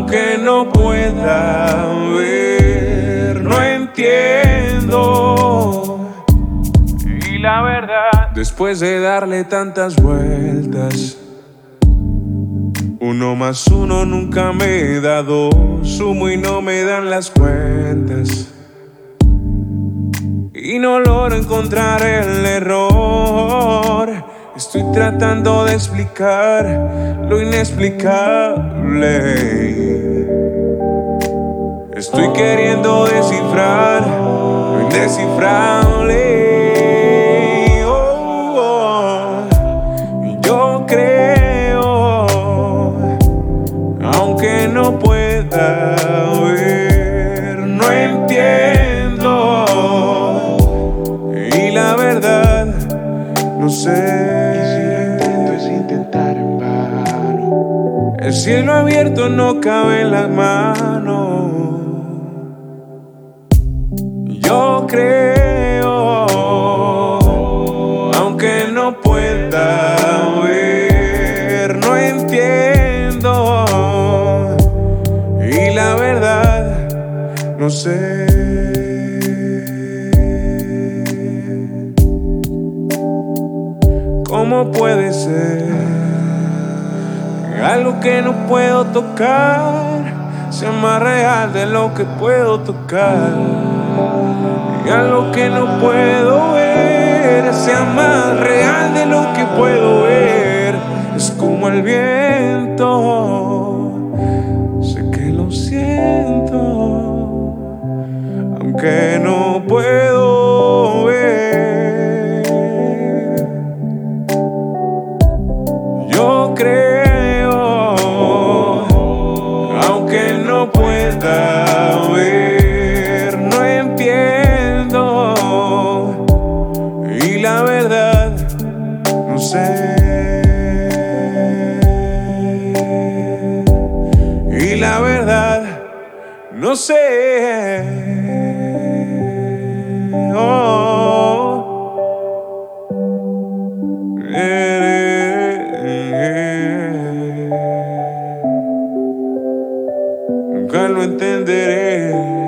Aunque no pueda ver, no entiendo. Y la verdad, después de darle tantas vueltas, 1 más 1 nunca me da 2. Sumo y no me dan las cuentas, y no logro encontrar el error. Estoy tratando de explicar lo inexplicable. Estoy queriendo descifrar lo indescifrable. Y yo creo, aunque no pueda ver, no entiendo. Y la verdad, no sé. Y si lo intento es intentar en vano. El cielo abierto no cabe en las manos. Yo creo, aunque no pueda ver, no entiendo. Y la verdad, no sé. ¿Cómo puede ser que algo que no puedo tocar sea más real de lo que puedo tocar? Y algo que no puedo ver sea más real de lo que puedo ver. Es como el viento, sé que lo siento, aunque no puedo ver. Yo creo, aunque no pueda ver, no entiendo. Y la verdad, no sé. Y la verdad, no sé. Nunca lo entenderé.